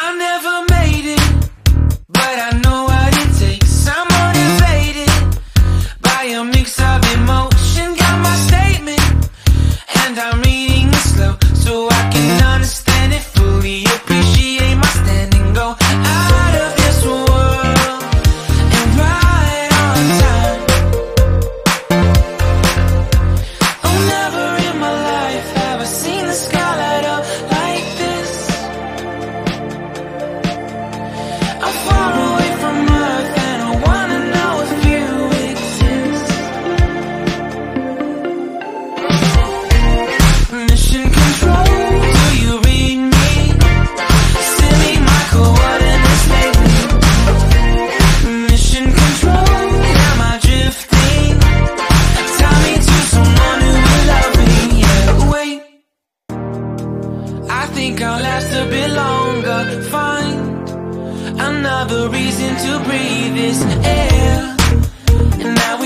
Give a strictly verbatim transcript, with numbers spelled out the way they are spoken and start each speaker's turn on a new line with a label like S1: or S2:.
S1: I never made it, but I know what it takes. I'm motivated by a mix of emotion. Got my statement, and I'm reading it slow so I can understand it fully. Appreciate my stand and go out of this world and right on time. Oh, never in my life have I seen the sky light up like this. I'm far away from Earth and I wanna know if you exist. Mission control, do you read me? Send me my coordinates lately. Mission control, am I drifting? Tie me to someone who will love me. Yeah, wait, I think I'll last a bit longer. Find another reason to breathe this air, and that